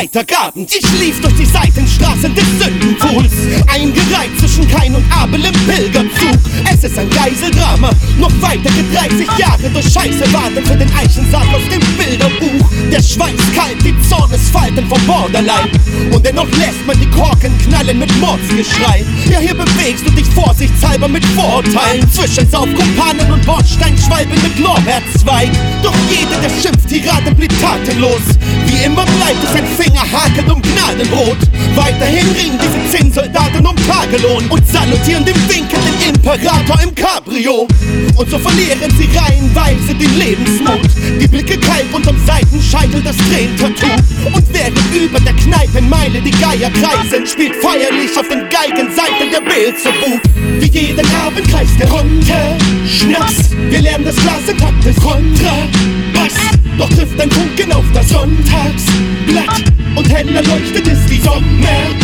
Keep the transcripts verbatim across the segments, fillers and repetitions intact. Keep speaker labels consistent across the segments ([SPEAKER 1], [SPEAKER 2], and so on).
[SPEAKER 1] Freitagabend. Ich lief durch die Seitenstraßen des Sündenpools, eingereiht zwischen Kain und Abel im Pilgerzug. Es ist ein Geiseldrama, noch weitere dreißig Jahre durch Scheiße warten für den Eichensarg aus dem Bilderbuch. Der Schweiß kalt, die Zornesfalten vom Borderline, und dennoch lässt man die Korken knallen mit Mordsgeschrei. Ja, hier bewegst du dich vorsichtshalber mit Vorurteilen zwischen Saufkumpanen und Bordsteinschwalben mit Lorbeerzweig. Doch jeder, der schimpft, Tirade blieb tatenlos. Wie immer bleibt es ein Fingerhaken um Gnadenbrot. Weiterhin ringen diese Zinnsoldaten um Tagelohn und salutieren dem winkenden Imperator im Cabrio. Und so verlieren sie reihenweise den Lebensmut. Die Blicke kalt unterm Seitenscheitel das Tränentattoo. Und während über der Kneipenmeile die Geier kreisen, spielt feierlich auf den Geigenseiten der Beelzebub. Wie jeden Abend kreist der runter Schnaps. Wir lernen das Glas im Takt des Kontrabass. Doch trifft ein Funken auf das Sonntagsblatt und heller leuchtet es die Sommernacht.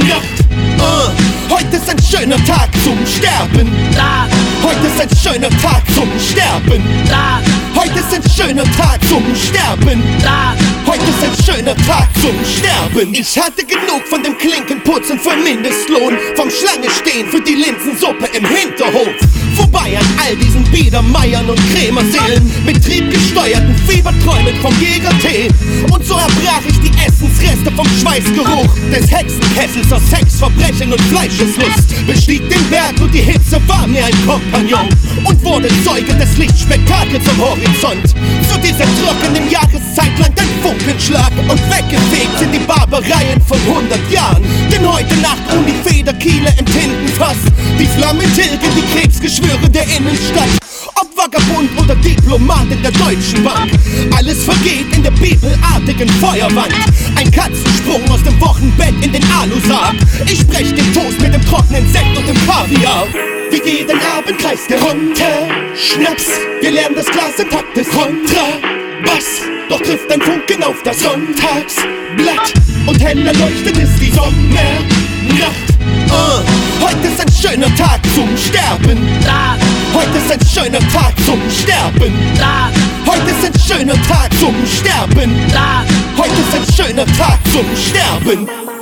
[SPEAKER 1] Uh, heute ist ein schöner Tag zum Sterben. Heute ist ein schöner Tag zum Sterben. Heute ist ein schöner Tag zum Sterben. Heute ist ein schöner Tag zum Sterben. Ich hatte genug von dem Klinkenputzen für Mindestlohn, vom Schlange stehen für die Linsensuppe im Hinterhof. Vorbei an all diesen Biedermeiern und Krämerseelen mit triebgesteuerten Fieberträumen vom Jägertee. Und so erbrach ich die Essensreste vom Schweißgeruch des Hexenkessels aus Sex, Verbrechen und Fleischeslust. Bestieg den Berg und die Hitze war mir ein Kompagnon und wurde Zeuge des Lichtspektakels am Horizont. Zu dieser trockenen Jahreszeit langt ein Funkenschlag und weggefegt sind die Barbareien von hundert Jahren. Denn heute Nacht um die Federkiele im Tintenfass die Flammen tilgen die Krebsgeschwüre der Innenstadt. Ob Vagabund oder Diplomat in der Deutschen Bank, alles vergeht in der bibelartigen Feuerwand. Ein Katzensprung aus dem Wochenbett in den Alusarg. Ich brech den Toast mit dem trockenen Sekt und dem Kaviar. Wie jeden Abend kreist der runter Schnaps. Wir lernen das Glas im Takt des Kontrabass. Doch trifft ein Funken auf das Sonntagsblatt und heller leuchtet es die Sommernacht. Uh, heute ist ein schöner Tag zum Sterben. Heute ist ein schöner Tag zum Sterben. Heute ist ein schöner Tag zum Sterben. Heute ist ein schöner Tag zum Sterben.